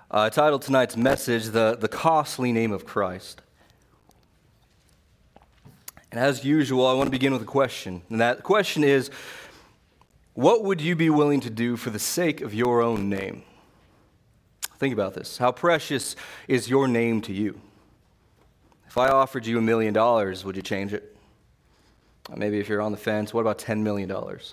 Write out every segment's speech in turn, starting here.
I titled tonight's message, The Costly Name of Christ. And as usual, I want to begin with a question. And that question is, what would you be willing to do for the sake of your own name? Think about this. How precious is your name to you? If I offered you $1 million, would you change it? Maybe if you're on the fence, what about $10 million?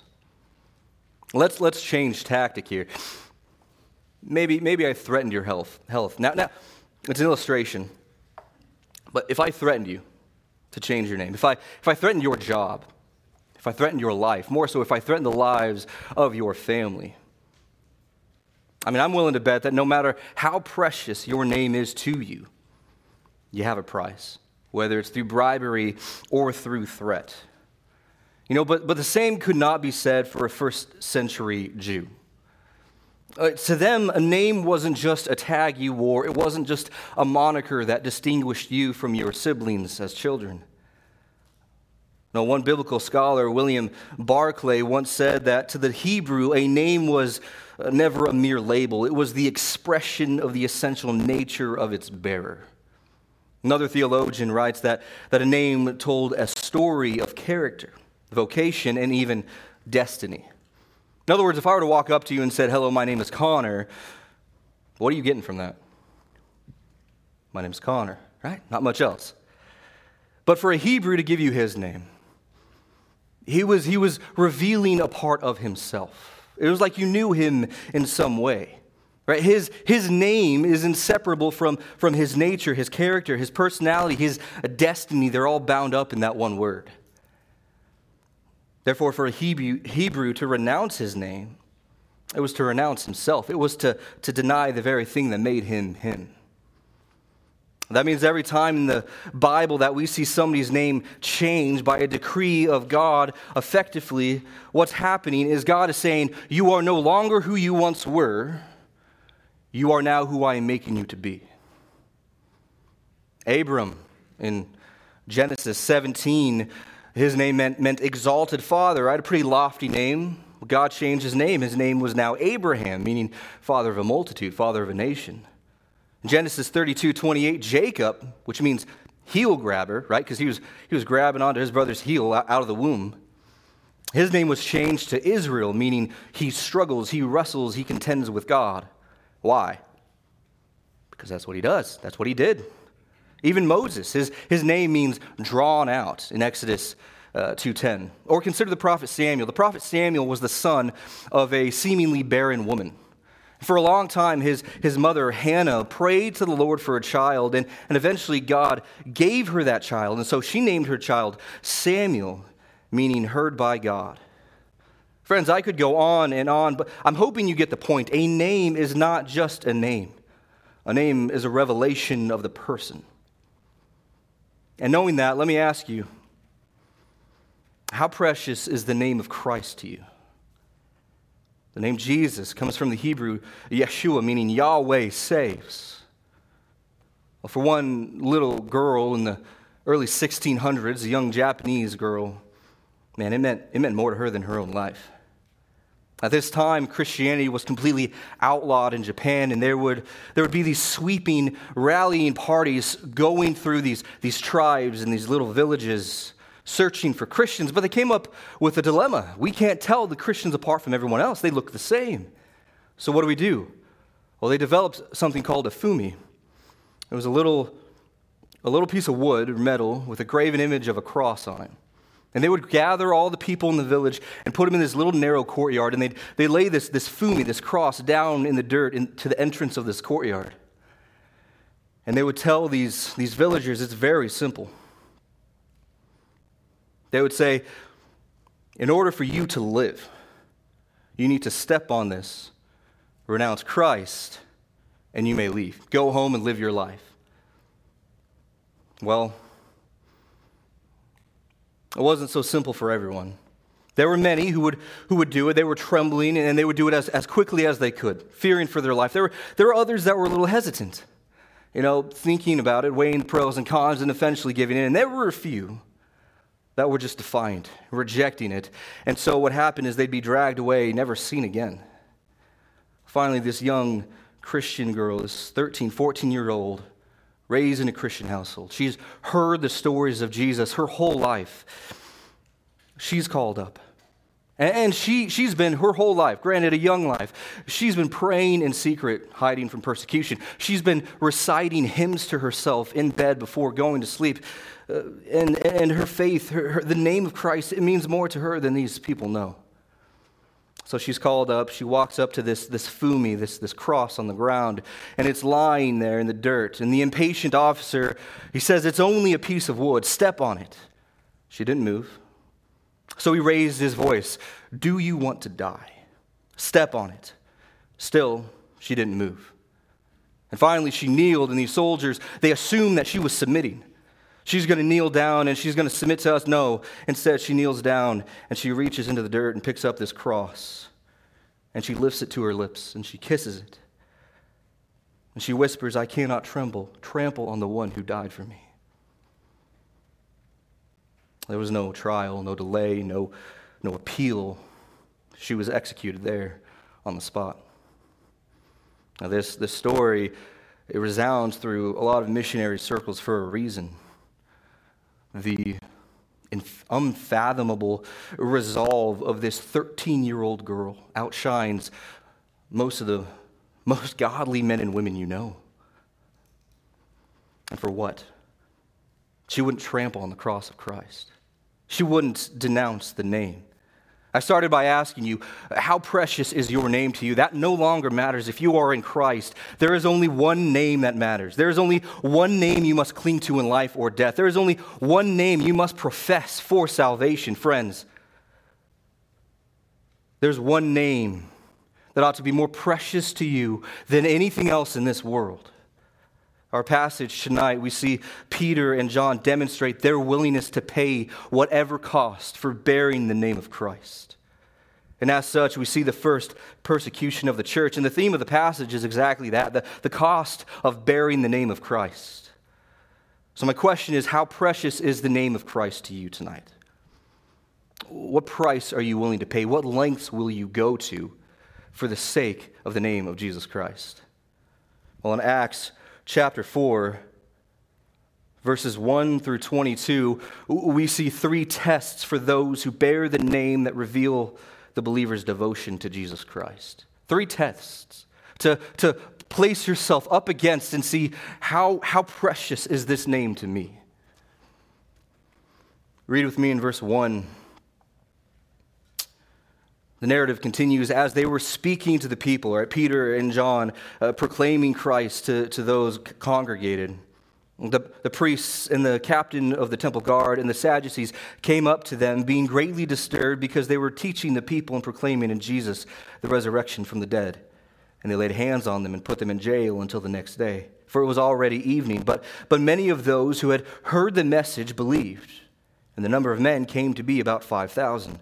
Let's change tactic here. Maybe I threatened your health. Now, it's an illustration. But if I threatened you to change your name, if I threatened your job, if I threatened your life, more so if I threatened the lives of your family, I'm willing to bet that no matter how precious your name is to you, you have a price, whether it's through bribery or through threat. But the same could not be said for a first century Jew. To them, a name wasn't just a tag you wore. It wasn't just a moniker that distinguished you from your siblings as children. No, one biblical scholar, William Barclay, once said that to the Hebrew, a name was never a mere label. It was the expression of the essential nature of its bearer. Another theologian writes that a name told a story of character, vocation, and even destiny. In other words, if I were to walk up to you and said, "Hello, my name is Connor," what are you getting from that? My name is Connor, right? Not much else. But for a Hebrew to give you his name, he was revealing a part of himself. It was like you knew him in some way, right? His name is inseparable from his nature, his character, his personality, his destiny. They're all bound up in that one word. Therefore, for a Hebrew to renounce his name, it was to renounce himself. It was to deny the very thing that made him him. That means every time in the Bible that we see somebody's name changed by a decree of God, effectively, what's happening is God is saying, you are no longer who you once were. You are now who I am making you to be. Abram, in Genesis 17, his name meant exalted father, right? A pretty lofty name. God changed his name. His name was now Abraham, meaning father of a multitude, father of a nation. In Genesis 32:28, Jacob, which means heel grabber, right? Because he was grabbing onto his brother's heel out of the womb. His name was changed to Israel, meaning he struggles, he wrestles, he contends with God. Why? Because that's what he does. That's what he did. Even Moses, his name means drawn out in Exodus 2:10. Or consider the prophet Samuel. The prophet Samuel was the son of a seemingly barren woman. For a long time, his mother Hannah prayed to the Lord for a child, and eventually God gave her that child. And so she named her child Samuel, meaning heard by God. Friends, I could go on and on, but I'm hoping you get the point. A name is not just a name. A name is a revelation of the person. And knowing that, let me ask you, how precious is the name of Christ to you? The name Jesus comes from the Hebrew Yeshua, meaning Yahweh saves. Well, for one little girl in the early 1600s, a young Japanese girl, man, it meant more to her than her own life. At this time, Christianity was completely outlawed in Japan, and there would be these sweeping, rallying parties going through these tribes and these little villages searching for Christians. But they came up with a dilemma. We can't tell the Christians apart from everyone else. They look the same. So what do? Well, they developed something called a fumi. It was a little piece of wood or metal with a graven image of a cross on it. And they would gather all the people in the village and put them in this little narrow courtyard, and they'd lay this fumi, this cross, down in the dirt to the entrance of this courtyard. And they would tell these villagers, it's very simple. They would say, in order for you to live, you need to step on this, renounce Christ, and you may leave. Go home and live your life. Well, it wasn't so simple for everyone. There were many who would do it. They were trembling, and they would do it as quickly as they could, fearing for their life. There were others that were a little hesitant, thinking about it, weighing the pros and cons, and eventually giving in. And there were a few that were just defiant, rejecting it. And so what happened is they'd be dragged away, never seen again. Finally, this young Christian girl, this 13, 14-year-old, raised in a Christian household. She's heard the stories of Jesus her whole life. She's called up. And she's been her whole life, granted a young life, she's been praying in secret, hiding from persecution. She's been reciting hymns to herself in bed before going to sleep. And her faith, the name of Christ, it means more to her than these people know. So she's called up. She walks up to this fumi, this cross on the ground, and it's lying there in the dirt. And the impatient officer, he says, "It's only a piece of wood. Step on it." She didn't move. So he raised his voice, "Do you want to die? Step on it." Still, she didn't move. And finally, she kneeled, and these soldiers, they assumed that she was submitting. She's going to kneel down, and she's going to submit to us. No. Instead, she kneels down, and she reaches into the dirt and picks up this cross. And she lifts it to her lips, and she kisses it. And she whispers, "I cannot trample on the one who died for me." There was no trial, no delay, no appeal. She was executed there on the spot. Now this story, it resounds through a lot of missionary circles for a reason. The unfathomable resolve of this 13-year-old girl outshines most of the most godly men and women you know. And for what? She wouldn't trample on the cross of Christ. She wouldn't denounce the name. I started by asking you, how precious is your name to you? That no longer matters if you are in Christ. There is only one name that matters. There is only one name you must cling to in life or death. There is only one name you must profess for salvation, friends. There's one name that ought to be more precious to you than anything else in this world. Our passage tonight, we see Peter and John demonstrate their willingness to pay whatever cost for bearing the name of Christ. And as such, we see the first persecution of the church. And the theme of the passage is exactly that, the cost of bearing the name of Christ. So my question is, how precious is the name of Christ to you tonight? What price are you willing to pay? What lengths will you go to for the sake of the name of Jesus Christ? Well, in Acts chapter 4, verses 1 through 22, we see three tests for those who bear the name that reveal the believer's devotion to Jesus Christ. Three tests to place yourself up against and see how precious is this name to me. Read with me in verse 1. The narrative continues, as they were speaking to the people, right? Peter and John proclaiming Christ to those congregated. The priests and the captain of the temple guard and the Sadducees came up to them, being greatly disturbed because they were teaching the people and proclaiming in Jesus the resurrection from the dead. And they laid hands on them and put them in jail until the next day, for it was already evening. But many of those who had heard the message believed, and the number of men came to be about 5,000.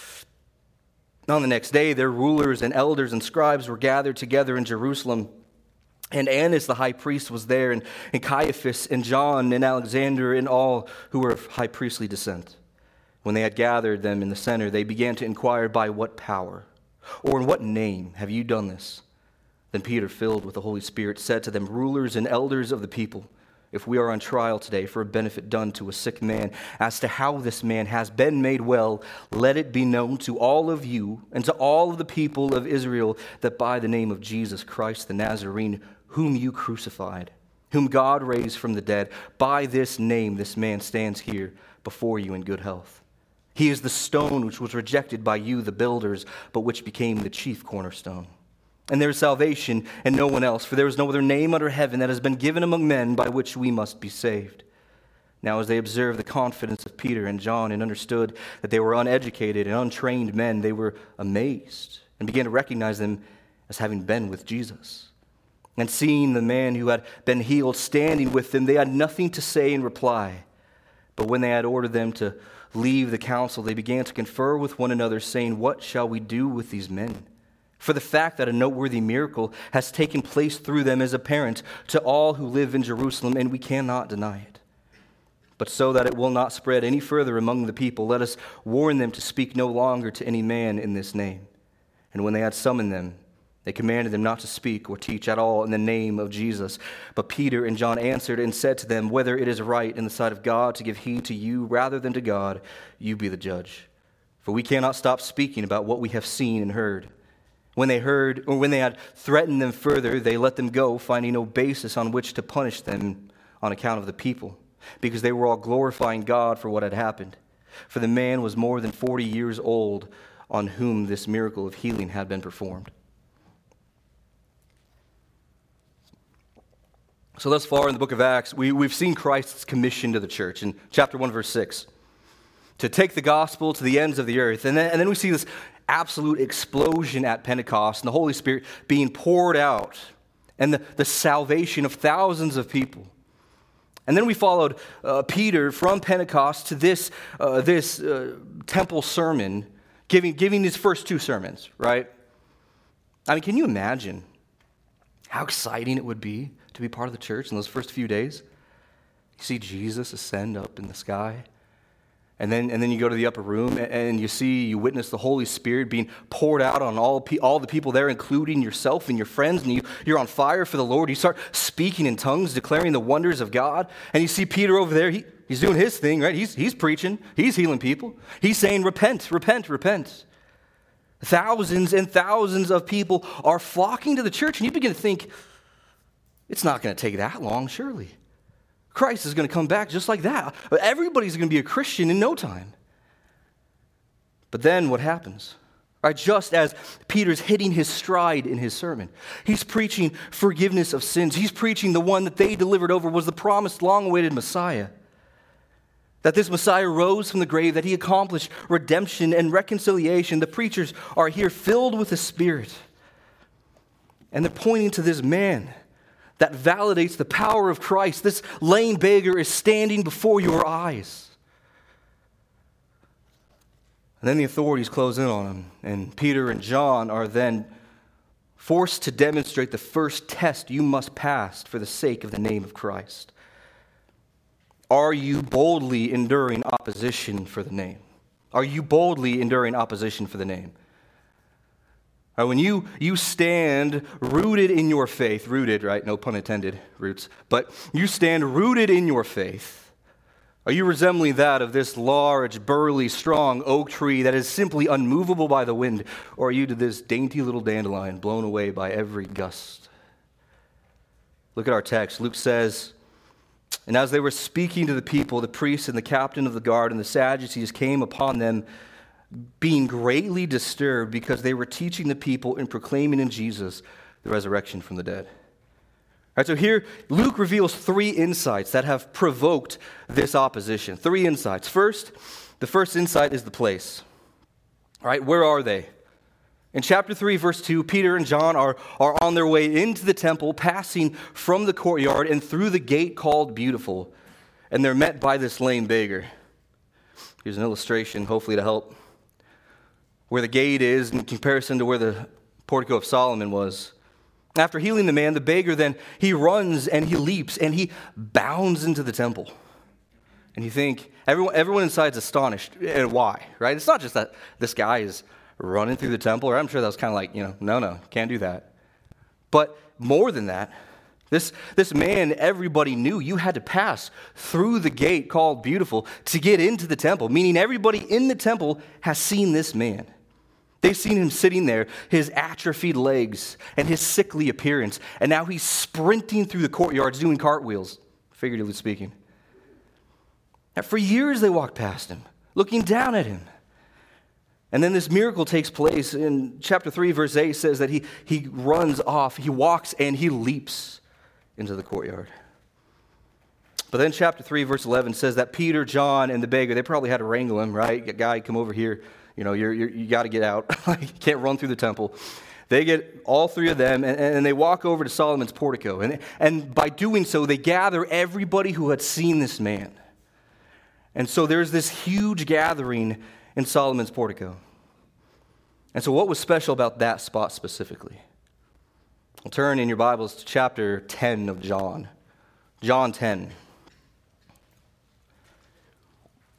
On the next day, their rulers and elders and scribes were gathered together in Jerusalem. And Annas the high priest was there, and Caiaphas and John and Alexander and all who were of high priestly descent. When they had gathered them in the center, they began to inquire, by what power or in what name have you done this? Then Peter, filled with the Holy Spirit, said to them, rulers and elders of the people, if we are on trial today for a benefit done to a sick man, as to how this man has been made well, let it be known to all of you and to all of the people of Israel that by the name of Jesus Christ the Nazarene, whom you crucified, whom God raised from the dead, by this name this man stands here before you in good health. He is the stone which was rejected by you, the builders, but which became the chief cornerstone. And there is salvation in no one else, for there is no other name under heaven that has been given among men by which we must be saved. Now as they observed the confidence of Peter and John and understood that they were uneducated and untrained men, they were amazed and began to recognize them as having been with Jesus. And seeing the man who had been healed standing with them, they had nothing to say in reply. But when they had ordered them to leave the council, they began to confer with one another, saying, what shall we do with these men? For the fact that a noteworthy miracle has taken place through them is apparent to all who live in Jerusalem, and we cannot deny it. But so that it will not spread any further among the people, let us warn them to speak no longer to any man in this name. And when they had summoned them, They commanded them not to speak or teach at all in the name of Jesus. But Peter and John answered and said to them, "Whether it is right in the sight of God to give heed to you rather than to God, you be the judge. For we cannot stop speaking about what we have seen and heard." When they had threatened them further, they let them go, finding no basis on which to punish them on account of the people, because they were all glorifying God for what had happened. For the man was more than 40 years old on whom this miracle of healing had been performed. So thus far in the book of Acts, we've seen Christ's commission to the church in chapter 1, verse 6, to take the gospel to the ends of the earth. And then we see this absolute explosion at Pentecost and the Holy Spirit being poured out and the salvation of thousands of people. And then we followed Peter from Pentecost to this temple sermon, giving his first two sermons, right? I mean, can you imagine how exciting it would be to be part of the church in those first few days? You see Jesus ascend up in the sky, and then you go to the upper room, and you witness the Holy Spirit being poured out on all the people there, including yourself and your friends, and you're on fire for the Lord. You start speaking in tongues, declaring the wonders of God, and you see Peter over there. He's doing his thing, right? He's preaching. He's healing people. He's saying, "Repent, repent, repent." Thousands and thousands of people are flocking to the church, and you begin to think, it's not going to take that long, surely. Christ is going to come back just like that. Everybody's going to be a Christian in no time. But then what happens? Right, just as Peter's hitting his stride in his sermon, he's preaching forgiveness of sins. He's preaching the one that they delivered over was the promised, long-awaited Messiah. That this Messiah rose from the grave, that he accomplished redemption and reconciliation. The preachers are here filled with the Spirit. And they're pointing to this man that validates the power of Christ. This lame beggar is standing before your eyes. And then the authorities close in on him, and Peter and John are then forced to demonstrate the first test you must pass for the sake of the name of Christ. Are you boldly enduring opposition for the name? Are you boldly enduring opposition for the name? When you stand rooted in your faith, rooted, right? No pun intended, roots. But you stand rooted in your faith. Are you resembling that of this large, burly, strong oak tree that is simply unmovable by the wind? Or are you to this dainty little dandelion blown away by every gust? Look at our text. Luke says, "And as they were speaking to the people, the priests and the captain of the guard and the Sadducees came upon them, being greatly disturbed because they were teaching the people and proclaiming in Jesus the resurrection from the dead." All right, so here Luke reveals three insights that have provoked this opposition. Three insights. First, the first insight is the place. All right, where are they? In chapter 3, verse 2, Peter and John are on their way into the temple, passing from the courtyard and through the gate called Beautiful, and they're met by this lame beggar. Here's an illustration, hopefully to help. Where the gate is in comparison to where the portico of Solomon was. After healing the man, the beggar then, he runs and he leaps and he bounds into the temple. And you think, everyone inside is astonished. And why, right? It's not just that this guy is running through the temple, or I'm sure that was kind of like, no, can't do that. But more than that, this man, everybody knew you had to pass through the gate called Beautiful to get into the temple, meaning everybody in the temple has seen this man. They've seen him sitting there, his atrophied legs and his sickly appearance, and now he's sprinting through the courtyards doing cartwheels, figuratively speaking. Now, for years they walked past him, looking down at him. And then this miracle takes place. In chapter 3, verse 8 says that he runs off, he walks and he leaps into the courtyard. But then chapter 3, verse 11 says that Peter, John, and the beggar, they probably had to wrangle him, right? Guy, come over here. You got to get out. You can't run through the temple. They get all three of them, and they walk over to Solomon's portico. And by doing so, they gather everybody who had seen this man. And so there's this huge gathering in Solomon's portico. And so what was special about that spot specifically? Well, turn in your Bibles to chapter 10 of John. John 10.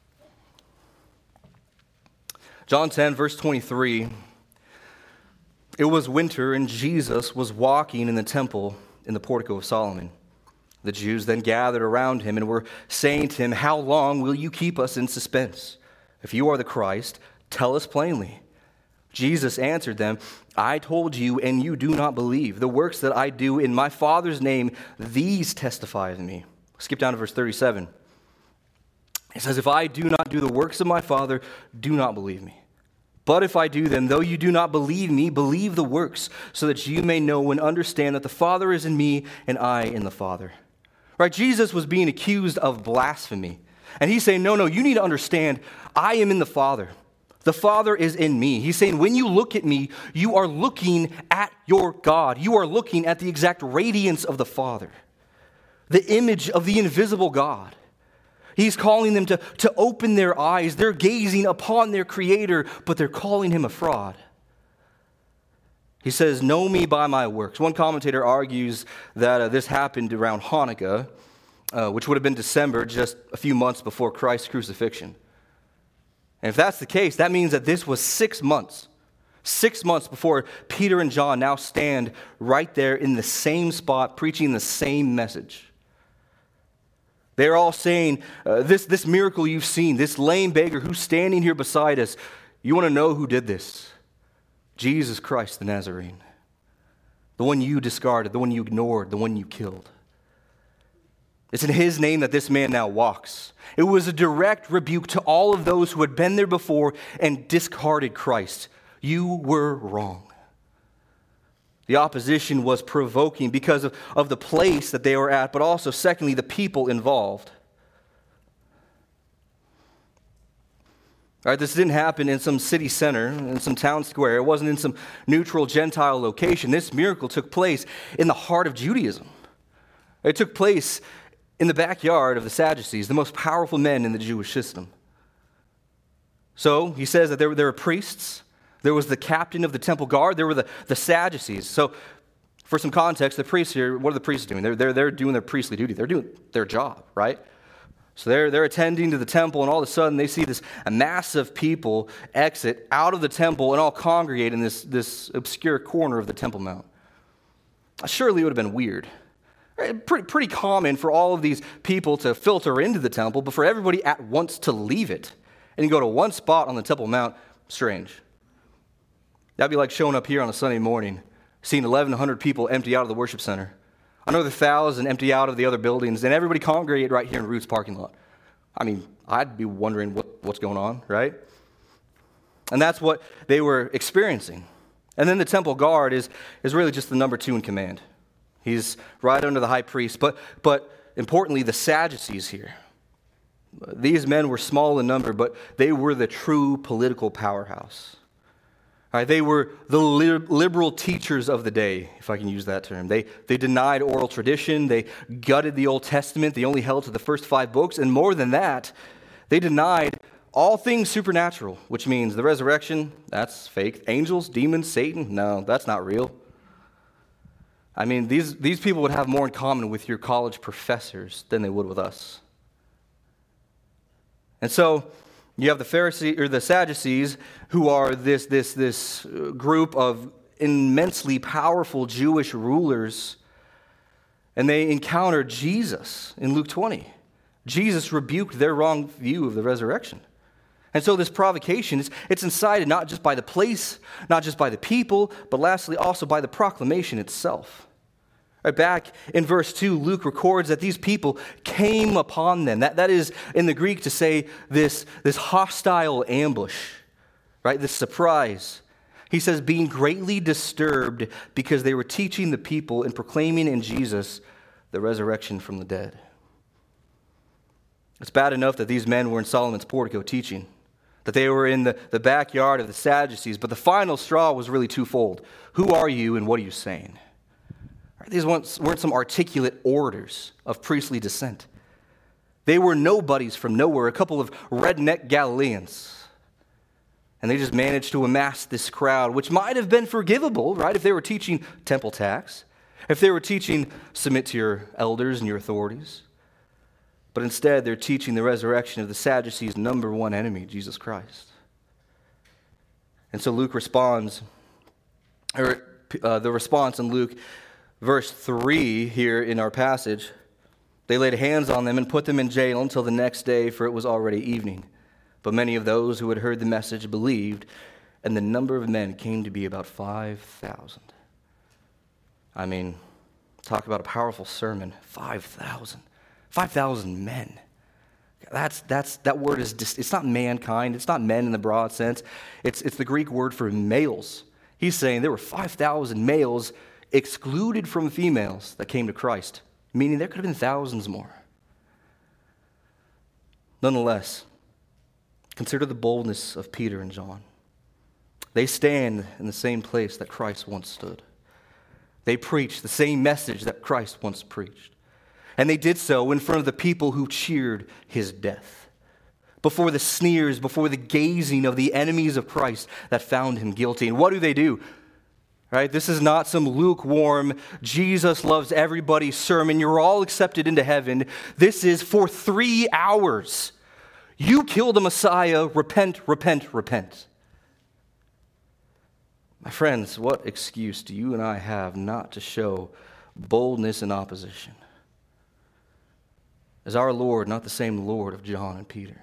John 10, verse 23. It was winter, and Jesus was walking in the temple in the portico of Solomon. The Jews then gathered around him and were saying to him, "How long will you keep us in suspense? If you are the Christ, tell us plainly." Jesus answered them, "I told you, and you do not believe. The works that I do in my Father's name, these testify of me." Skip down to verse 37. It says, "If I do not do the works of my Father, do not believe me. But if I do them, though you do not believe me, believe the works, so that you may know and understand that the Father is in me and I in the Father." Right? Jesus was being accused of blasphemy. And he's saying, no, you need to understand, I am in the Father. The Father is in me. He's saying, when you look at me, you are looking at your God. You are looking at the exact radiance of the Father, the image of the invisible God. He's calling them to open their eyes. They're gazing upon their Creator, but they're calling him a fraud. He says, "Know me by my works." One commentator argues that this happened around Hanukkah, which would have been December, just a few months before Christ's crucifixion. And if that's the case, that means that this was 6 months. 6 months before Peter and John now stand right there in the same spot, preaching the same message. They're all saying, this miracle you've seen, this lame beggar who's standing here beside us, you want to know who did this? Jesus Christ the Nazarene. The one you discarded, the one you ignored, the one you killed. It's in his name that this man now walks. It was a direct rebuke to all of those who had been there before and discarded Christ. You were wrong. The opposition was provoking because of the place that they were at, but also, secondly, the people involved. All right, this didn't happen in some city center, in some town square. It wasn't in some neutral Gentile location. This miracle took place in the heart of Judaism. It took place in the backyard of the Sadducees, the most powerful men in the Jewish system. So he says that there were priests. There was the captain of the temple guard. There were the Sadducees. So for some context, the priests here, what are the priests doing? They're doing their priestly duty. They're doing their job, right? So they're attending to the temple, and all of a sudden they see a mass of people exit out of the temple and all congregate in this obscure corner of the Temple Mount. Surely it would have been weird. Pretty common for all of these people to filter into the temple, but for everybody at once to leave it and you go to one spot on the Temple Mount, strange. That'd be like showing up here on a Sunday morning, seeing 1,100 people empty out of the worship center. Another 1,000 empty out of the other buildings, and everybody congregate right here in Roots parking lot. I mean, I'd be wondering what's going on, right? And that's what they were experiencing. And then the temple guard is really just the number 2 in command. He's right under the high priest. But importantly, the Sadducees here. These men were small in number, but they were the true political powerhouse. All right, they were the liberal teachers of the day, if I can use that term. They denied oral tradition. They gutted the Old Testament. They only held to the first 5 books. And more than that, they denied all things supernatural, which means the resurrection, that's fake. Angels, demons, Satan, no, that's not real. I mean, these people would have more in common with your college professors than they would with us. And so you have the Pharisees or the Sadducees, who are this group of immensely powerful Jewish rulers, and they encountered Jesus in Luke 20. Jesus rebuked their wrong view of the resurrection. And so this provocation, it's incited not just by the place, not just by the people, but lastly also by the proclamation itself. Right, back in verse 2, Luke records that these people came upon them. That is in the Greek to say this hostile ambush, right? This surprise. He says, being greatly disturbed because they were teaching the people and proclaiming in Jesus the resurrection from the dead. It's bad enough that these men were in Solomon's portico teaching, that they were in the backyard of the Sadducees, but the final straw was really twofold. Who are you and what are you saying? These weren't some articulate orators of priestly descent. They were nobodies from nowhere, a couple of redneck Galileans. And they just managed to amass this crowd, which might have been forgivable, right, if they were teaching temple tax, if they were teaching submit to your elders and your authorities. But instead, they're teaching the resurrection of the Sadducees' number 1 enemy, Jesus Christ. And so Luke responds the response in Luke, verse 3 here in our passage, they laid hands on them and put them in jail until the next day, for it was already evening. But many of those who had heard the message believed, and the number of men came to be about 5,000. I mean, talk about a powerful sermon. 5,000. 5,000 men. That word is just, it's not mankind. It's not men in the broad sense. It's the Greek word for males. He's saying there were 5,000 males excluded from females that came to Christ, meaning there could have been thousands more. Nonetheless, consider the boldness of Peter and John. They stand in the same place that Christ once stood. They preach the same message that Christ once preached. And they did so in front of the people who cheered his death, before the sneers, before the gazing of the enemies of Christ that found him guilty. And what do? Right? This is not some lukewarm, Jesus loves everybody sermon. You're all accepted into heaven. This is for 3 hours. You killed the Messiah. Repent, repent, repent. My friends, what excuse do you and I have not to show boldness in opposition? Is our Lord not the same Lord of John and Peter?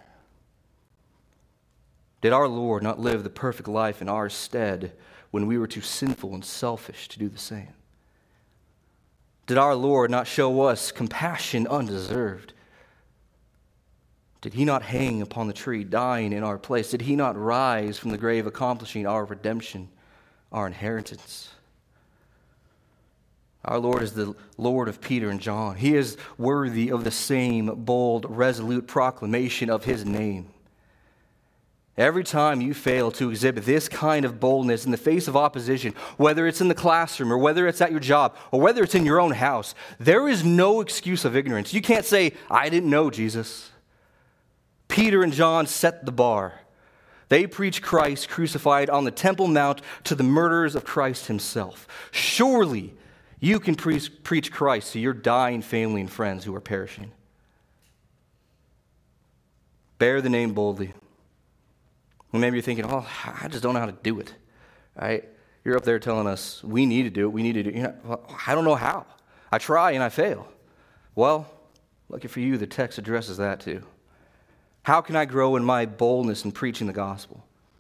Did our Lord not live the perfect life in our stead when we were too sinful and selfish to do the same? Did our Lord not show us compassion undeserved? Did he not hang upon the tree, dying in our place? Did he not rise from the grave, accomplishing our redemption, our inheritance? Our Lord is the Lord of Peter and John. He is worthy of the same bold, resolute proclamation of his name. Every time you fail to exhibit this kind of boldness in the face of opposition, whether it's in the classroom or whether it's at your job or whether it's in your own house, there is no excuse of ignorance. You can't say, I didn't know Jesus. Peter and John set the bar. They preach Christ crucified on the Temple Mount to the murderers of Christ himself. Surely you can preach Christ to your dying family and friends who are perishing. Bear the name boldly. And maybe you're thinking, oh, I just don't know how to do it. Right? You're up there telling us, we need to do it, we need to do it. Well, I don't know how. I try and I fail. Well, lucky for you, the text addresses that too. How can I grow in my boldness in preaching the gospel?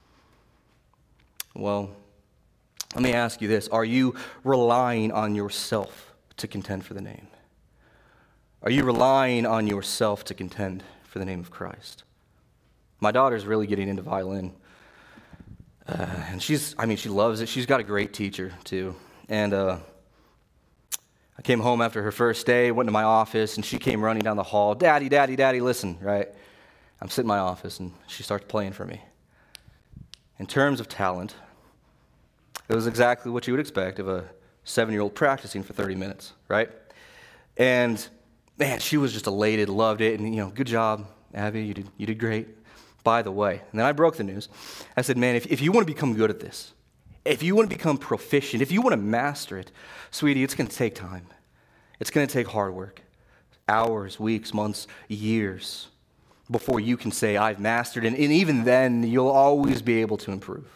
Well, let me ask you this. Are you relying on yourself to contend for the name? Are you relying on yourself to contend for the name of Christ? My daughter's really getting into violin. And she loves it. She's got a great teacher, too. And I came home after her first day, went to my office, and she came running down the hall. Daddy, Daddy, Daddy, listen, right? I'm sitting in my office, and she starts playing for me. In terms of talent, it was exactly what you would expect of a 7-year-old practicing for 30 minutes, right? And, man, she was just elated, loved it, and, good job, Abby, you did great. By the way, and then I broke the news. I said, man, if you want to become good at this, if you want to become proficient, if you want to master it, sweetie, it's going to take time. It's going to take hard work, hours, weeks, months, years, before you can say, I've mastered it. And even then, you'll always be able to improve.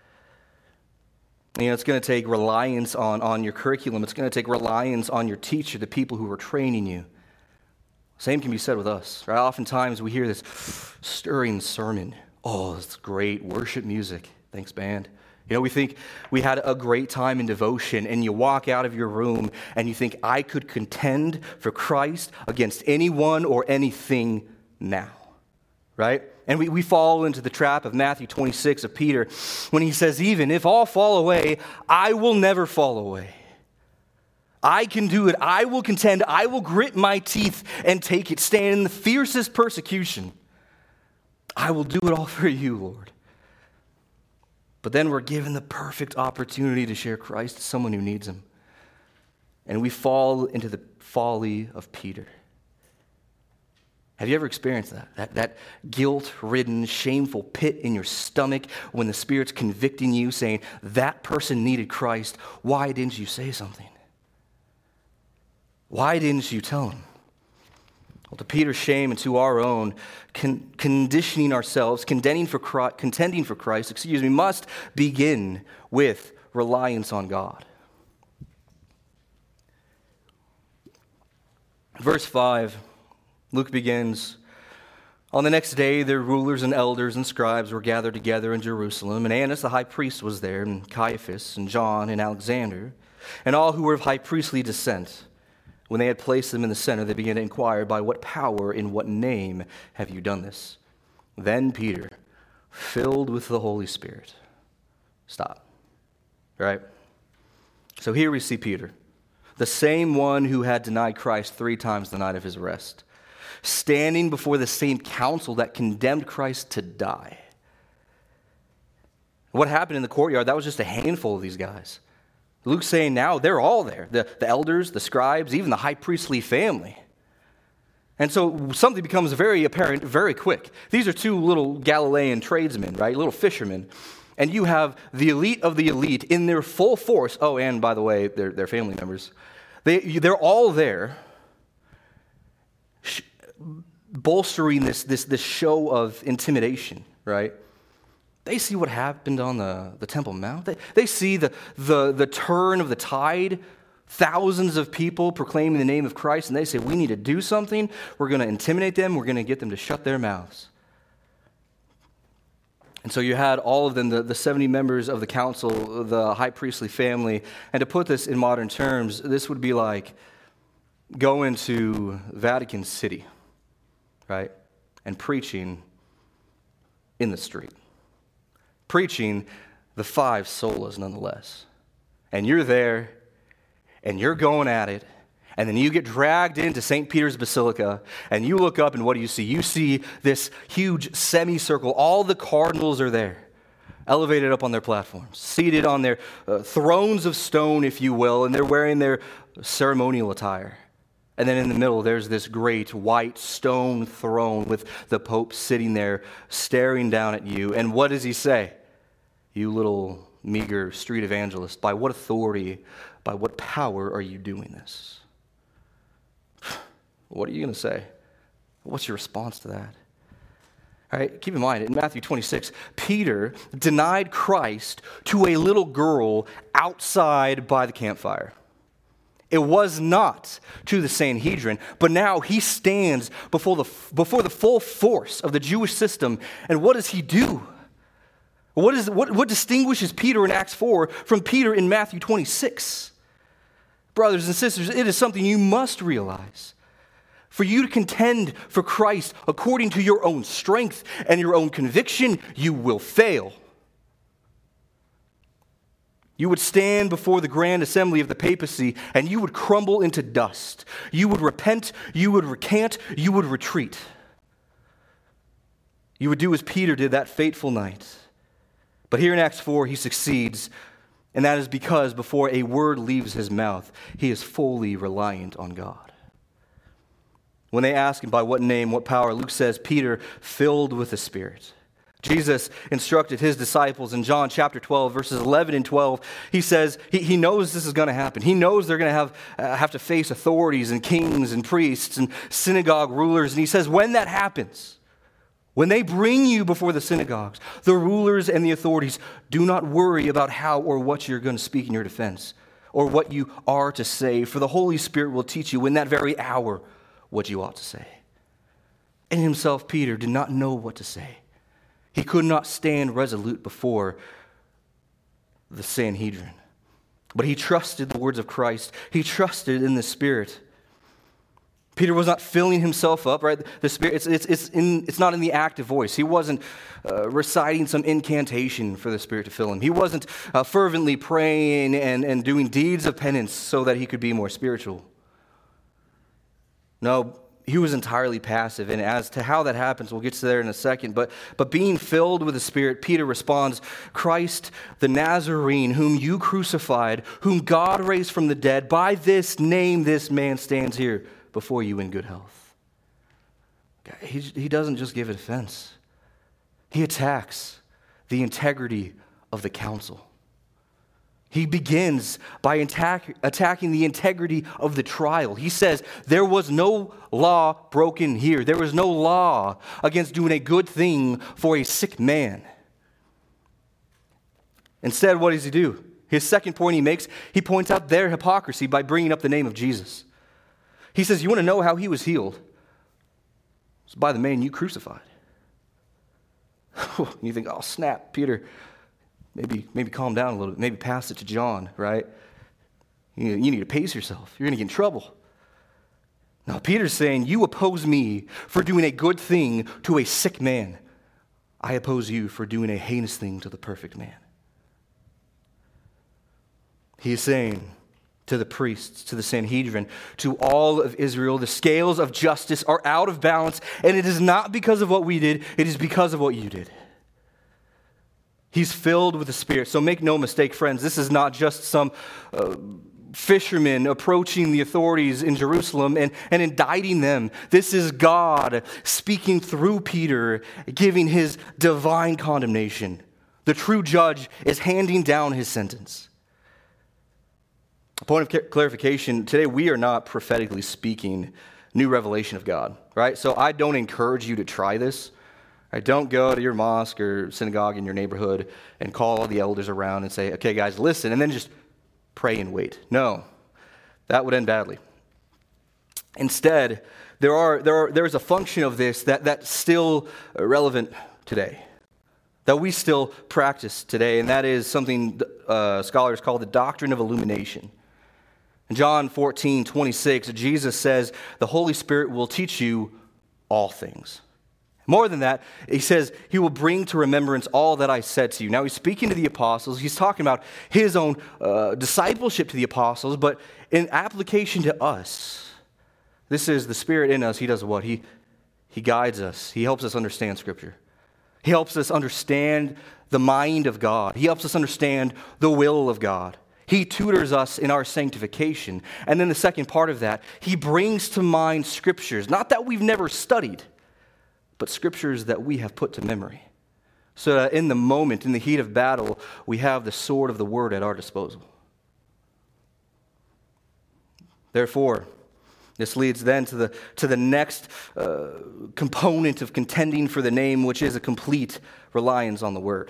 It's going to take reliance on your curriculum. It's going to take reliance on your teacher, the people who are training you. Same can be said with us, right? Oftentimes we hear this stirring sermon. Oh, it's great. Worship music. Thanks, band. We think we had a great time in devotion, and you walk out of your room and you think, I could contend for Christ against anyone or anything now, right? And we fall into the trap of Matthew 26 of Peter when he says, even if all fall away, I will never fall away. I can do it. I will contend. I will grit my teeth and take it. Stand in the fiercest persecution. I will do it all for you, Lord. But then we're given the perfect opportunity to share Christ to someone who needs him. And we fall into the folly of Peter. Have you ever experienced that? That guilt-ridden, shameful pit in your stomach when the Spirit's convicting you, saying, that person needed Christ. Why didn't you say something? Why didn't you tell him? Well, to Peter's shame and to our own, conditioning ourselves, contending for Christ, must begin with reliance on God. Verse 5, Luke begins, "On the next day, their rulers and elders and scribes were gathered together in Jerusalem, and Annas the high priest was there, and Caiaphas, and John, and Alexander, and all who were of high priestly descent. When they had placed them in the center, they began to inquire, 'By what power, in what name have you done this?' Then Peter, filled with the Holy Spirit." Stop. Right? So here we see Peter, the same one who had denied Christ 3 times the night of his arrest, standing before the same council that condemned Christ to die. What happened in the courtyard, that was just a handful of these guys. Luke's saying now they're all there, the elders, the scribes, even the high priestly family. And so something becomes very apparent very quick. These are 2 little Galilean tradesmen, right? Little fishermen. And you have the elite of the elite in their full force. Oh, and by the way, they're family members. They're all there, bolstering this show of intimidation, right? They see what happened on the Temple Mount. They see the turn of the tide, thousands of people proclaiming the name of Christ, and they say, we need to do something. We're going to intimidate them. We're going to get them to shut their mouths. And so you had all of them, the 70 members of the council, the high priestly family. And to put this in modern terms, this would be like going to Vatican City, right? And preaching in the street. Preaching the 5 solas nonetheless. And you're there, and you're going at it, and then you get dragged into St. Peter's Basilica, and you look up, and what do you see? You see this huge semicircle. All the cardinals are there, elevated up on their platforms, seated on their thrones of stone, if you will, and they're wearing their ceremonial attire. And then in the middle, there's this great white stone throne with the Pope sitting there, staring down at you. And what does he say? You little meager street evangelist, by what authority, by what power are you doing this? What are you going to say? What's your response to that? All right, keep in mind, in Matthew 26, Peter denied Christ to a little girl outside by the campfire. It was not to the Sanhedrin, but now he stands before the full force of the Jewish system, and what does he do? What distinguishes Peter in Acts 4 from Peter in Matthew 26? Brothers and sisters, it is something you must realize. For you to contend for Christ according to your own strength and your own conviction, you will fail. You would stand before the grand assembly of the papacy and you would crumble into dust. You would repent, you would recant, you would retreat. You would do as Peter did that fateful night. But here in Acts 4, he succeeds, and that is because before a word leaves his mouth, he is fully reliant on God. When they ask him by what name, what power, Luke says, Peter, filled with the Spirit. Jesus instructed his disciples in John chapter 12, verses 11 and 12. He says he knows this is going to happen. He knows they're going to have to face authorities and kings and priests and synagogue rulers. And he says, when that happens, when they bring you before the synagogues, the rulers and the authorities, do not worry about how or what you're going to speak in your defense or what you are to say, for the Holy Spirit will teach you in that very hour what you ought to say. And himself, Peter, did not know what to say. He could not stand resolute before the Sanhedrin. But he trusted the words of Christ. He trusted in the Spirit. Peter was not filling himself up, right? The Spirit, it's not in the active voice. He wasn't reciting some incantation for the Spirit to fill him. He wasn't fervently praying and doing deeds of penance so that he could be more spiritual. No, he was entirely passive, and as to how that happens, we'll get to there in a second. But being filled with the Spirit, Peter responds, Christ the Nazarene, whom you crucified, whom God raised from the dead, by this name this man stands here before you in good health. He doesn't just give offense. He attacks the integrity of the council. He begins by attacking the integrity of the trial. He says, there was no law broken here. There was no law against doing a good thing for a sick man. Instead, what does he do? His second point he makes, he points out their hypocrisy by bringing up the name of Jesus. He says, you want to know how he was healed? It's by the man you crucified. You think, oh, snap, Peter, maybe calm down a little bit. Maybe pass it to John, right? You need to pace yourself. You're going to get in trouble. Now, Peter's saying, you oppose me for doing a good thing to a sick man. I oppose you for doing a heinous thing to the perfect man. He is saying to the priests, to the Sanhedrin, to all of Israel, the scales of justice are out of balance, and it is not because of what we did, it is because of what you did. He's filled with the Spirit. So make no mistake, friends, this is not just some fishermen approaching the authorities in Jerusalem and indicting them. This is God speaking through Peter, giving his divine condemnation. The true judge is handing down his sentence. A point of clarification, today we are not prophetically speaking new revelation of God, right? So I don't encourage you to try this. Right? Don't go to your mosque or synagogue in your neighborhood and call all the elders around and say, okay, guys, listen, and then just pray and wait. No, that would end badly. Instead, there's a function of this that's still relevant today, that we still practice today, and that is something scholars call the doctrine of illumination. In John 14:26, Jesus says, the Holy Spirit will teach you all things. More than that, he says, he will bring to remembrance all that I said to you. Now, he's speaking to the apostles. He's talking about his own discipleship to the apostles, but in application to us, this is the Spirit in us. He does what? He guides us. He helps us understand Scripture. He helps us understand the mind of God. He helps us understand the will of God. He tutors us in our sanctification. And then the second part of that, he brings to mind Scriptures, not that we've never studied, but Scriptures that we have put to memory. So that in the moment, in the heat of battle, we have the sword of the Word at our disposal. Therefore, this leads then to the next component of contending for the name, which is a complete reliance on the Word.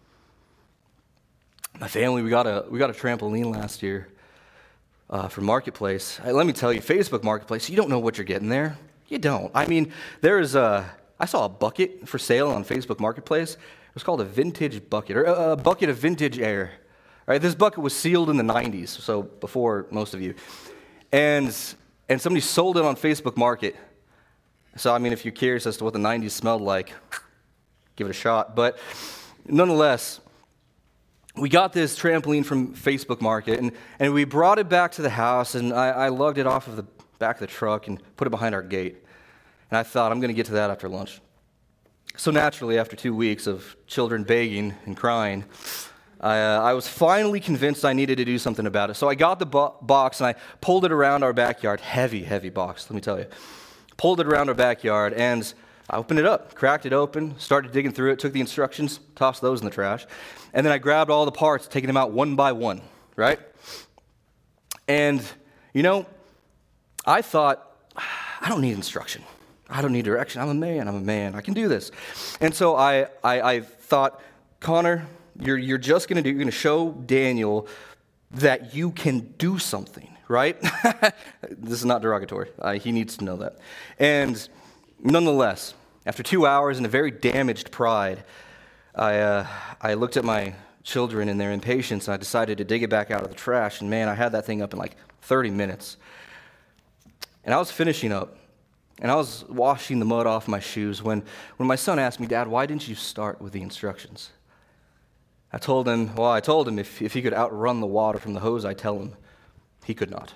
My family, we got a trampoline last year from Marketplace. Let me tell you, Facebook Marketplace, you don't know what you're getting there. You don't. I mean, I saw a bucket for sale on Facebook Marketplace. It was called a vintage bucket, or a bucket of vintage air. Right? This bucket was sealed in the 90s, so before most of you. And somebody sold it on Facebook Market. So, I mean, if you're curious as to what the 90s smelled like, give it a shot. But nonetheless, we got this trampoline from Facebook Market, and we brought it back to the house, and I lugged it off of the back of the truck and put it behind our gate. And I thought, I'm going to get to that after lunch. So naturally, after 2 weeks of children begging and crying, I was finally convinced I needed to do something about it. So I got the box and I pulled it around our backyard. Heavy, heavy box, let me tell you. Pulled it around our backyard and I opened it up, cracked it open, started digging through it, took the instructions, tossed those in the trash. And then I grabbed all the parts, taking them out one by one, right? And, I thought, I don't need instruction. I don't need direction. I'm a man. I can do this. And so I thought, Connor, you're going to show Daniel that you can do something, right? This is not derogatory. He needs to know that. And nonetheless, after 2 hours and a very damaged pride, I looked at my children in their impatience, and I decided to dig it back out of the trash. And man, I had that thing up in like 30 minutes. And I was finishing up, and I was washing the mud off my shoes when my son asked me, Dad, why didn't you start with the instructions? I told him if he could outrun the water from the hose, I'd tell him he could not.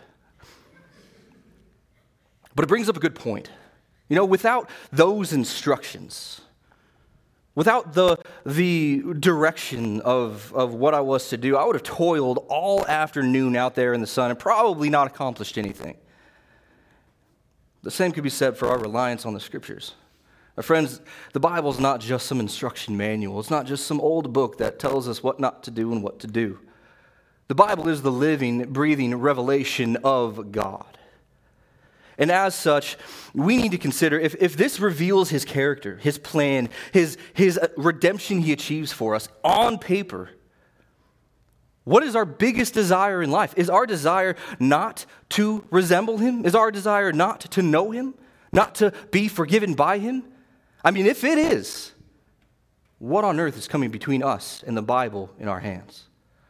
But it brings up a good point. Without those instructions, without the direction of what I was to do, I would have toiled all afternoon out there in the sun and probably not accomplished anything. The same could be said for our reliance on the Scriptures. My friends, the Bible is not just some instruction manual. It's not just some old book that tells us what not to do and what to do. The Bible is the living, breathing revelation of God. And as such, we need to consider if this reveals his character, his plan, his redemption he achieves for us on paper, What is our biggest desire in life? Is our desire not to resemble him? Is our desire not to know him? Not to be forgiven by him? I mean, if it is, what on earth is coming between us and the Bible in our hands?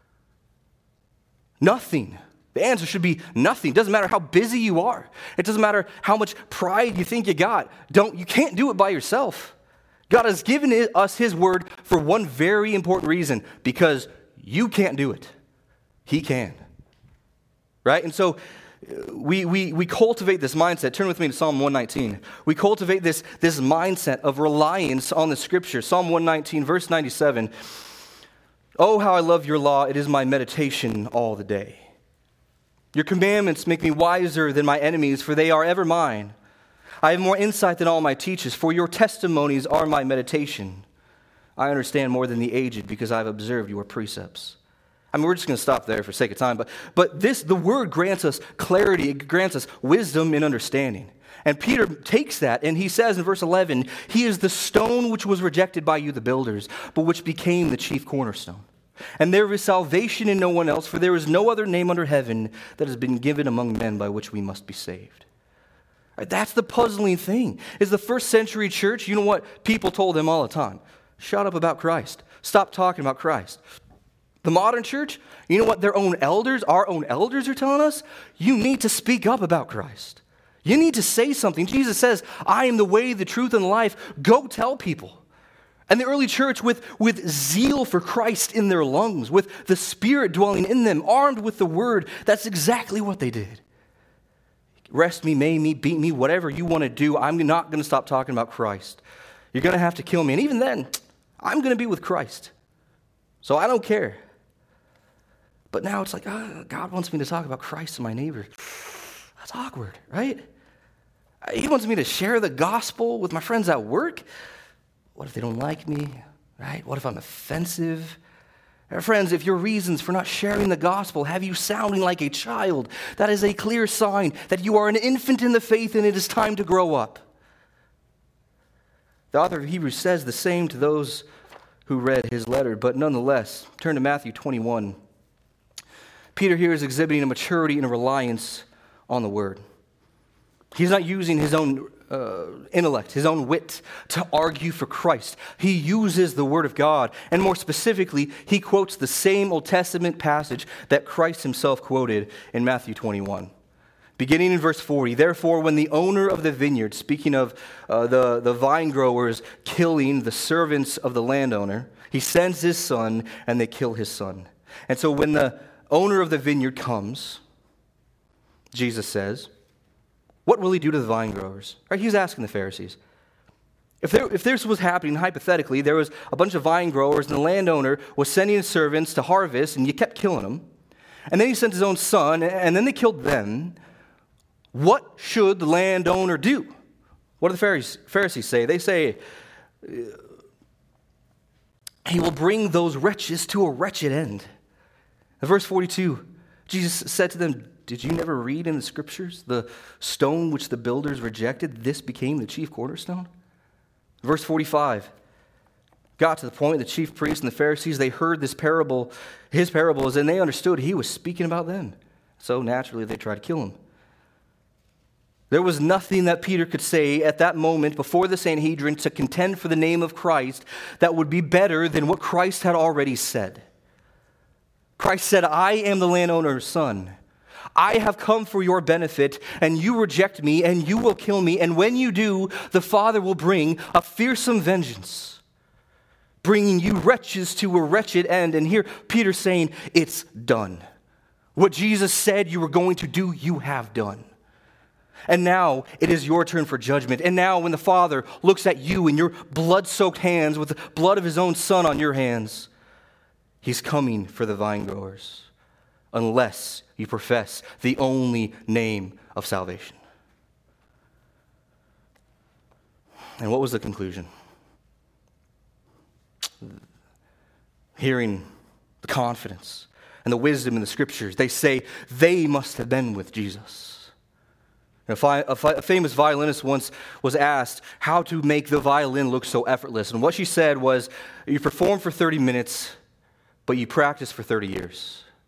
Nothing. The answer should be nothing. It doesn't matter how busy you are. It doesn't matter how much pride you think you got. You can't do it by yourself. God has given us his word for one very important reason, because you can't do it. He can. Right? And so we cultivate this mindset. Turn with me to Psalm 119. We cultivate this mindset of reliance on the Scripture. Psalm 119, verse 97. Oh, how I love your law. It is my meditation all the day. Your commandments make me wiser than my enemies, for they are ever mine. I have more insight than all my teachers, for your testimonies are my meditation. I understand more than the aged, because I have observed your precepts. I mean, we're just going to stop there for sake of time, but the word grants us clarity, it grants us wisdom and understanding. And Peter takes that, and he says in verse 11, he is the stone which was rejected by you, the builders, but which became the chief cornerstone. And there is salvation in no one else, for there is no other name under heaven that has been given among men by which we must be saved. Right, that's the puzzling thing. Is the first century church, you know what people told them all the time? Shut up about Christ. Stop talking about Christ. The modern church, you know what our own elders are telling us? You need to speak up about Christ. You need to say something. Jesus says, I am the way, the truth, and the life. Go tell people. And the early church, with zeal for Christ in their lungs, with the Spirit dwelling in them, armed with the Word, that's exactly what they did. Arrest me, maim me, beat me, whatever you want to do, I'm not going to stop talking about Christ. You're going to have to kill me. And even then, I'm going to be with Christ. So I don't care. But now it's like, God wants me to talk about Christ to my neighbor. That's awkward, right? He wants me to share the gospel with my friends at work. What if they don't like me, right? What if I'm offensive? Friends, if your reasons for not sharing the gospel have you sounding like a child, that is a clear sign that you are an infant in the faith and it is time to grow up. The author of Hebrews says the same to those who read his letter, but nonetheless, turn to Matthew 21. Peter here is exhibiting a maturity and a reliance on the word. He's not using his own intellect, his own wit to argue for Christ. He uses the Word of God, and more specifically, he quotes the same Old Testament passage that Christ himself quoted in Matthew 21. Beginning in verse 40, therefore, when the owner of the vineyard, speaking of the vine growers killing the servants of the landowner, he sends his son, and they kill his son. And so when the owner of the vineyard comes, Jesus says, what will he do to the vine growers? Right? He's asking the Pharisees. If this was happening, hypothetically, there was a bunch of vine growers and the landowner was sending his servants to harvest and you kept killing them. And then he sent his own son and then they killed them. What should the landowner do? What do the Pharisees say? They say, he will bring those wretches to a wretched end. In verse 42, Jesus said to them, did you never read in the scriptures, the stone which the builders rejected, this became the chief cornerstone? Verse 45, got to the point, the chief priests and the Pharisees, they heard his parables, and they understood he was speaking about them. So naturally, they tried to kill him. There was nothing that Peter could say at that moment before the Sanhedrin to contend for the name of Christ that would be better than what Christ had already said. Christ said, I am the landowner's son. I have come for your benefit, and you reject me, and you will kill me. And when you do, the Father will bring a fearsome vengeance, bringing you wretches to a wretched end. And here Peter's saying, it's done. What Jesus said you were going to do, you have done. And now it is your turn for judgment. And now when the Father looks at you in your blood-soaked hands with the blood of his own son on your hands, he's coming for the vine growers, unless you profess the only name of salvation. And what was the conclusion? Hearing the confidence and the wisdom in the scriptures, they say they must have been with Jesus. A famous violinist once was asked how to make the violin look so effortless. And what she said was, you perform for 30 minutes, but you practice for 30 years.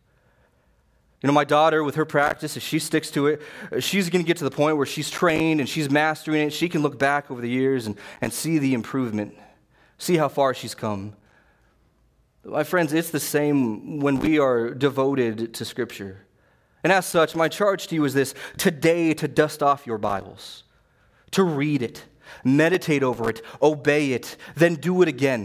My daughter, with her practice, if she sticks to it, she's going to get to the point where she's trained and she's mastering it. She can look back over the years and see the improvement, see how far she's come. My friends, it's the same when we are devoted to Scripture. And as such, my charge to you is this: today, to dust off your Bibles, to read it, meditate over it, obey it, then do it again.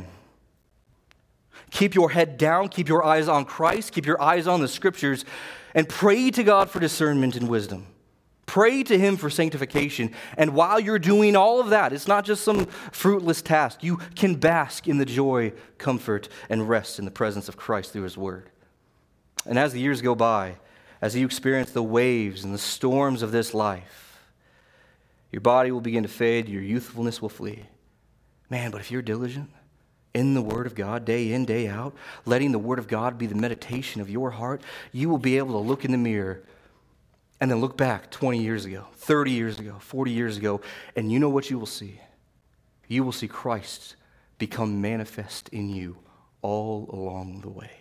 Keep your head down, keep your eyes on Christ, keep your eyes on the Scriptures, and pray to God for discernment and wisdom. Pray to Him for sanctification. And while you're doing all of that, it's not just some fruitless task. You can bask in the joy, comfort, and rest in the presence of Christ through His Word. And as the years go by, as you experience the waves and the storms of this life, your body will begin to fade, your youthfulness will flee. Man, but if you're diligent in the Word of God, day in, day out, letting the Word of God be the meditation of your heart, you will be able to look in the mirror and then look back 20 years ago, 30 years ago, 40 years ago, and you know what you will see? You will see Christ become manifest in you all along the way.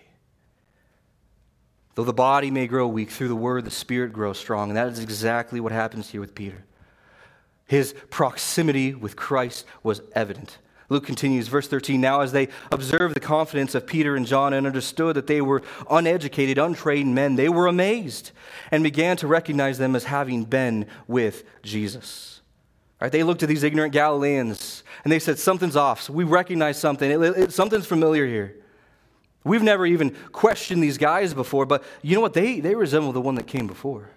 Though the body may grow weak, through the Word, the Spirit grows strong. And that is exactly what happens here with Peter. His proximity with Christ was evident. Luke continues, verse 13, now as they observed the confidence of Peter and John and understood that they were uneducated, untrained men, they were amazed and began to recognize them as having been with Jesus. Right? They looked at these ignorant Galileans and they said, something's off. So we recognize something. Something's familiar here. We've never even questioned these guys before, but you know what? They resemble the one that came before.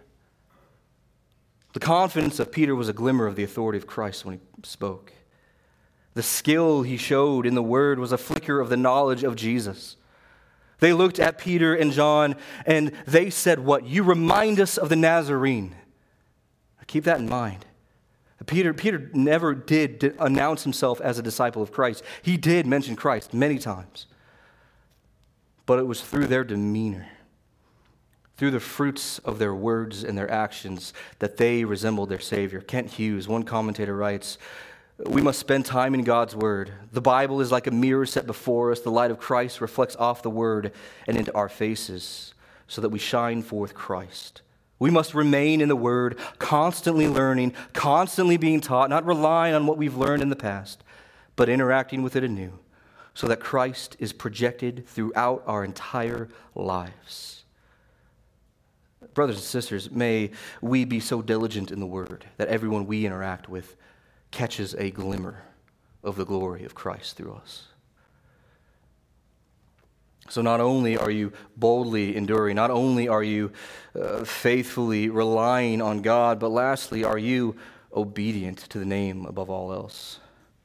The confidence of Peter was a glimmer of the authority of Christ when he spoke. The skill he showed in the Word was a flicker of the knowledge of Jesus. They looked at Peter and John and they said, what? You remind us of the Nazarene. Keep that in mind. Peter never did announce himself as a disciple of Christ. He did mention Christ many times. But it was through their demeanor, through the fruits of their words and their actions, that they resembled their Savior. Kent Hughes, one commentator, writes, we must spend time in God's Word. The Bible is like a mirror set before us. The light of Christ reflects off the Word and into our faces so that we shine forth Christ. We must remain in the Word, constantly learning, constantly being taught, not relying on what we've learned in the past, but interacting with it anew, so that Christ is projected throughout our entire lives. Brothers and sisters, may we be so diligent in the Word that everyone we interact with catches a glimmer of the glory of Christ through us. So not only are you boldly enduring, not only are you faithfully relying on God, but lastly, are you obedient to the name above all else?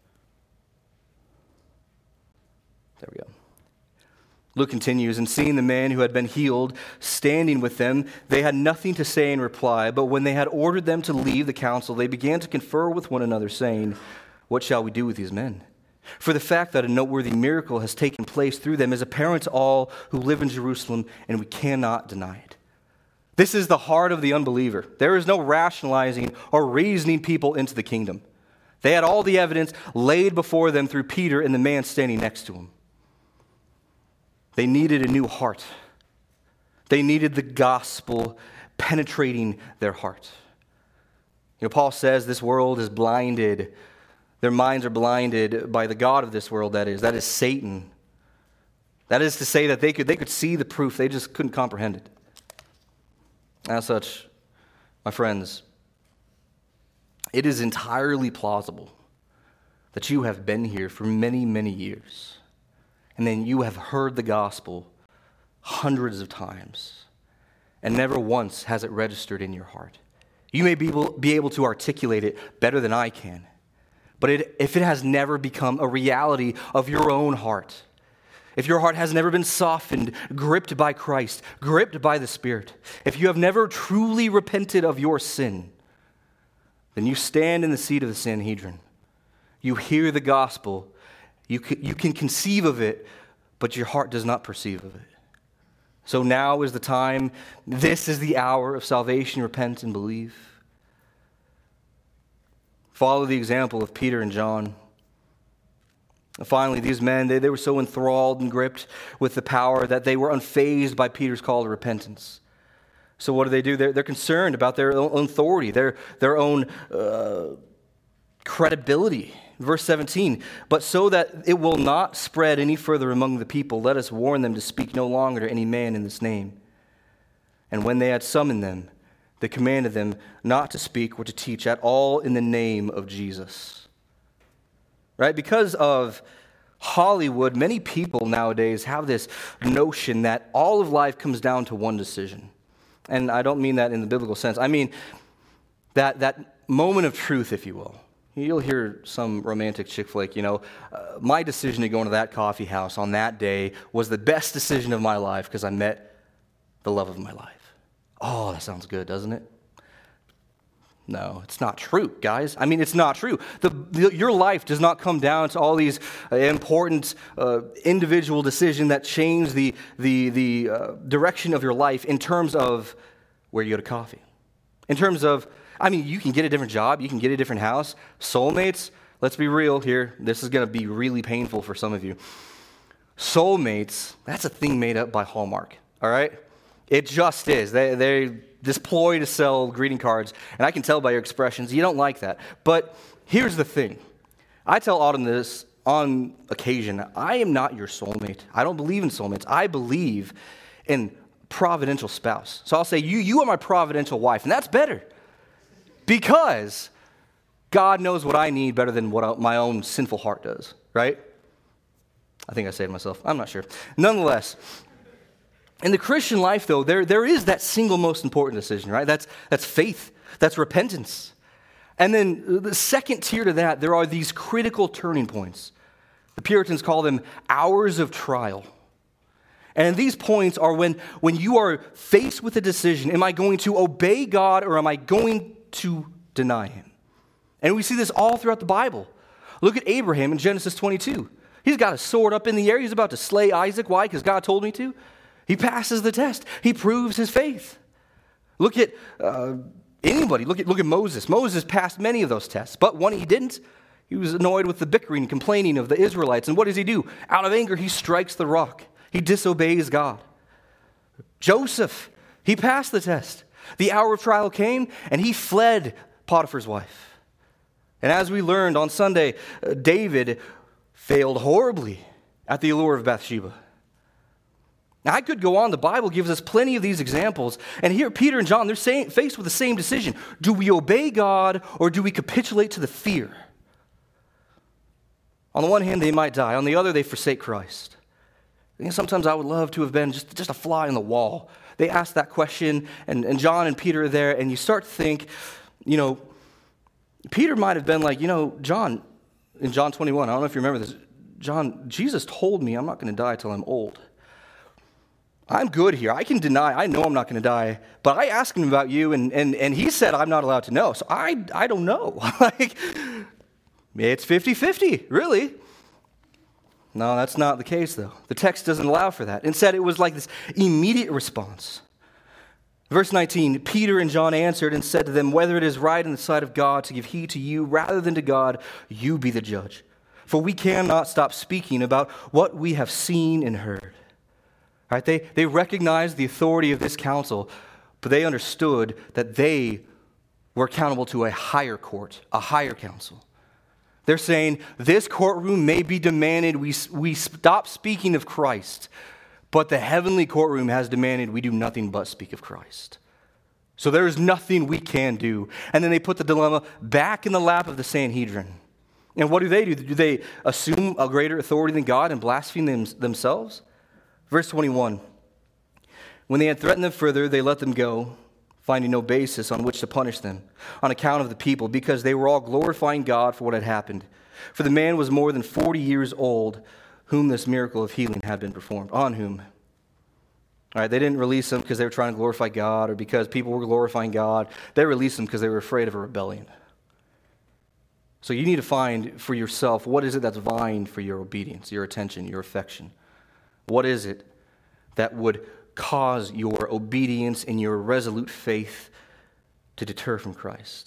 There we go. Luke continues, and seeing the man who had been healed standing with them, they had nothing to say in reply. But when they had ordered them to leave the council, they began to confer with one another, saying, what shall we do with these men? For the fact that a noteworthy miracle has taken place through them is apparent to all who live in Jerusalem, and we cannot deny it. This is the heart of the unbeliever. There is no rationalizing or reasoning people into the kingdom. They had all the evidence laid before them through Peter and the man standing next to him. They needed a new heart. They needed the gospel penetrating their heart. Paul says this world is blinded. Their minds are blinded by the god of this world, that is Satan. That is to say that they could see the proof, they just couldn't comprehend it. As such, my friends, it is entirely plausible that you have been here for many, many years. And then you have heard the gospel hundreds of times, and never once has it registered in your heart. You may be able to articulate it better than I can, but if it has never become a reality of your own heart, if your heart has never been softened, gripped by Christ, gripped by the Spirit, if you have never truly repented of your sin, then you stand in the seat of the Sanhedrin. You hear the gospel. You can conceive of it, but your heart does not perceive of it. So now is the time. This is the hour of salvation. Repent and believe. Follow the example of Peter and John. Finally, these men, they were so enthralled and gripped with the power that they were unfazed by Peter's call to repentance. So what do? They're concerned about their own authority, their own credibility. Verse 17, but so that it will not spread any further among the people, let us warn them to speak no longer to any man in this name. And when they had summoned them, they commanded them not to speak or to teach at all in the name of Jesus. Right? Because of Hollywood, many people nowadays have this notion that all of life comes down to one decision. And I don't mean that in the biblical sense. I mean that moment of truth, if you will. You'll hear some romantic chick flick, my decision to go into that coffee house on that day was the best decision of my life because I met the love of my life. Oh, that sounds good, doesn't it? No, it's not true, guys. I mean, it's not true. Your life does not come down to all these important individual decisions that change the direction of your life in terms of where you go to coffee. In terms of, you can get a different job, you can get a different house. Soulmates, let's be real here. This is going to be really painful for some of you. Soulmates, that's a thing made up by Hallmark, all right? It just is. They this ploy to sell greeting cards, and I can tell by your expressions, you don't like that. But here's the thing. I tell Autumn this on occasion. I am not your soulmate. I don't believe in soulmates. I believe in providential spouse. So I'll say, you are my providential wife, and that's better. Because God knows what I need better than what my own sinful heart does, right? I think I saved myself. I'm not sure. Nonetheless, in the Christian life, though, there is that single most important decision, right? That's faith. That's repentance. And then the second tier to that, there are these critical turning points. The Puritans call them hours of trial. And these points are when you are faced with a decision, am I going to obey God or am I going to deny him? And we see this all throughout the Bible. Look at Abraham in Genesis 22. He's got a sword up in the air. He's about to slay Isaac. Why? Because God told me to. He passes the test. He proves his faith. Look at anybody. Look at Moses. Moses passed many of those tests, but one he didn't. He was annoyed with the bickering and complaining of the Israelites. And what does he do? Out of anger, he strikes the rock. He disobeys God. Joseph, he passed the test. The hour of trial came, and he fled Potiphar's wife. And as we learned on Sunday, David failed horribly at the allure of Bathsheba. Now, I could go on. The Bible gives us plenty of these examples. And here, Peter and John, they're faced with the same decision. Do we obey God or do we capitulate to the fear? On the one hand, they might die. On the other, they forsake Christ. Sometimes I would love to have been just a fly on the wall. They ask that question, and John and Peter are there, and you start to think, Peter might have been like, John, in John 21, I don't know if you remember this, John, Jesus told me I'm not going to die till I'm old. I'm good here. I can deny. I know I'm not going to die. But I asked him about you, and he said I'm not allowed to know. So I don't know. It's 50-50, really. No, that's not the case, though. The text doesn't allow for that. Instead, it was like this immediate response. Verse 19, Peter and John answered and said to them, whether it is right in the sight of God to give heed to you rather than to God, you be the judge. For we cannot stop speaking about what we have seen and heard. Right? They recognized the authority of this council, but they understood that they were accountable to a higher court, a higher council. They're saying, this courtroom may be demanded we stop speaking of Christ, but the heavenly courtroom has demanded we do nothing but speak of Christ. So there is nothing we can do. And then they put the dilemma back in the lap of the Sanhedrin. And what do? Do they assume a greater authority than God and blaspheme themselves? Verse 21, when they had threatened them further, they let them go, finding no basis on which to punish them, on account of the people, because they were all glorifying God for what had happened. For the man was more than 40 years old, whom this miracle of healing had been performed, on whom. All right, they didn't release him because they were trying to glorify God or because people were glorifying God. They released him because they were afraid of a rebellion. So you need to find for yourself, what is it that's vying for your obedience, your attention, your affection? What is it that would cause your obedience and your resolute faith to deter from Christ?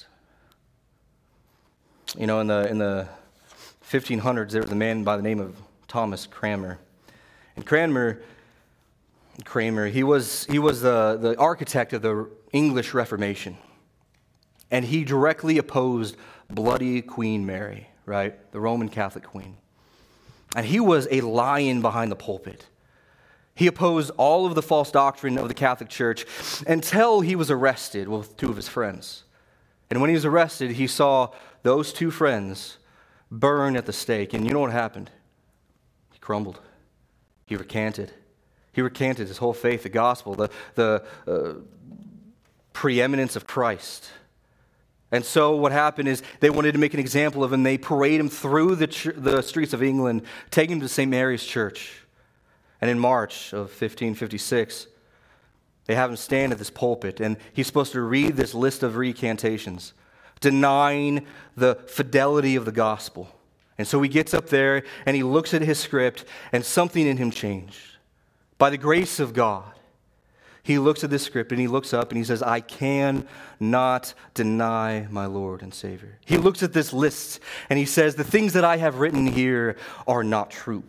In the 1500s, there was a man by the name of Thomas Cranmer. And Cranmer Cranmer. He was the architect of the English Reformation. And he directly opposed bloody Queen Mary, right? The Roman Catholic queen. And he was a lion behind the pulpit. He opposed all of the false doctrine of the Catholic Church until he was arrested with two of his friends. And when he was arrested, he saw those two friends burn at the stake. And you know what happened? He crumbled. He recanted. He recanted his whole faith, the gospel, the preeminence of Christ. And so what happened is they wanted to make an example of him. They parade him through the streets of England, take him to St. Mary's Church. And in March of 1556, they have him stand at this pulpit, and he's supposed to read this list of recantations, denying the fidelity of the gospel. And so he gets up there, and he looks at his script, and something in him changed. By the grace of God, he looks at this script and he looks up and he says, I cannot deny my Lord and Savior. He looks at this list and he says, the things that I have written here are not true.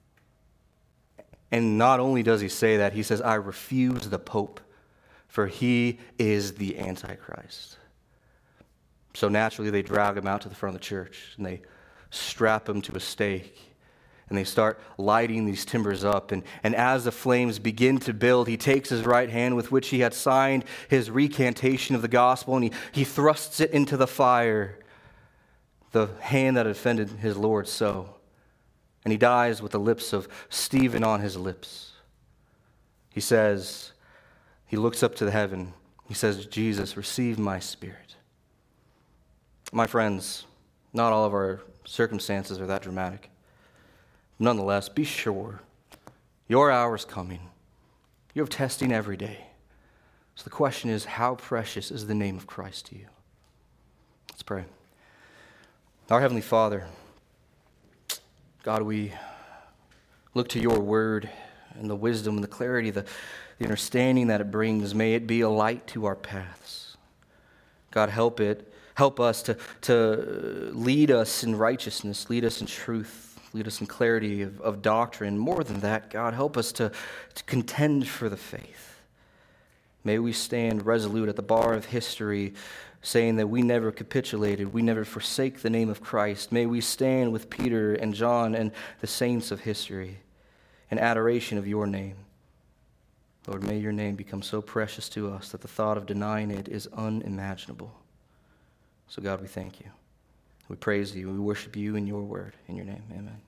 And not only does he say that, he says, I refuse the Pope, for he is the Antichrist. So naturally they drag him out to the front of the church and they strap him to a stake. And they start lighting these timbers up. And as the flames begin to build, he takes his right hand with which he had signed his recantation of the gospel, and he thrusts it into the fire, the hand that had offended his Lord so. And he dies with the lips of Stephen on his lips. He says, he looks up to the heaven. He says, Jesus, receive my spirit. My friends, not all of our circumstances are that dramatic. Nonetheless, be sure your hour is coming. You have testing every day. So the question is, how precious is the name of Christ to you? Let's pray. Our Heavenly Father, God, we look to your word and the wisdom and the clarity, the understanding that it brings. May it be a light to our paths. God, help us to lead us in righteousness, lead us in truth. Lead us in clarity of doctrine. More than that, God, help us to contend for the faith. May we stand resolute at the bar of history, saying that we never capitulated, we never forsake the name of Christ. May we stand with Peter and John and the saints of history in adoration of your name. Lord, may your name become so precious to us that the thought of denying it is unimaginable. So God, we thank you. We praise you. We worship you in your word. In your name, amen.